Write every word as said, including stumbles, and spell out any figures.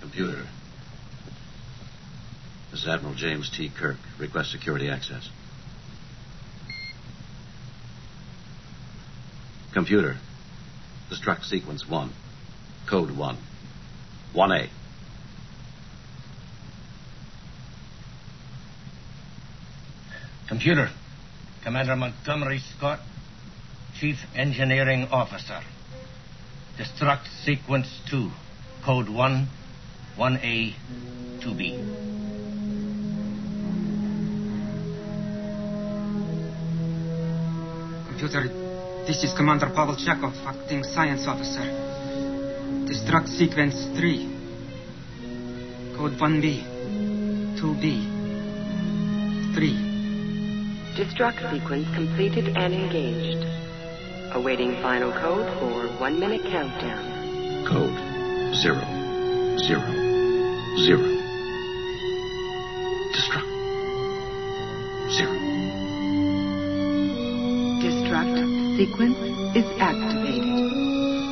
Computer. This is Admiral James T. Kirk. Request security access. Computer. Destruct sequence one. Code one. one A. Computer. Commander Montgomery Scott, Chief Engineering Officer. Destruct sequence two. Code one. one A. two B. Computer, this is Commander Pavel Chekhov, acting science officer. Destruct sequence three. Code one B. two B. three. Destruct sequence completed and engaged. Awaiting final code for one minute countdown. Code zero, zero, zero. Destruct. Zero. Destruct sequence is activated.